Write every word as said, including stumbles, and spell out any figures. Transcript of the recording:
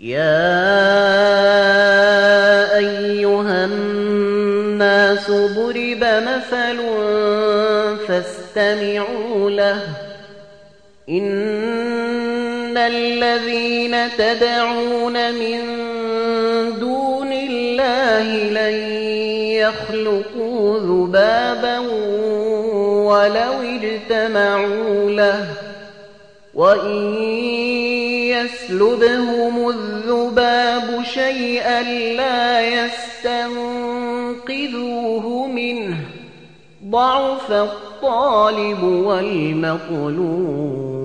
يا أيها الناس ضرب مثل فاستمعوا له إن الذين تدعون من دون الله لن يخلقوا ذبابا ولو اجتمعوا له وإن يسلبهم الذباب شيئا لا يستنقذوه منه ضعف الطالب والمطلوب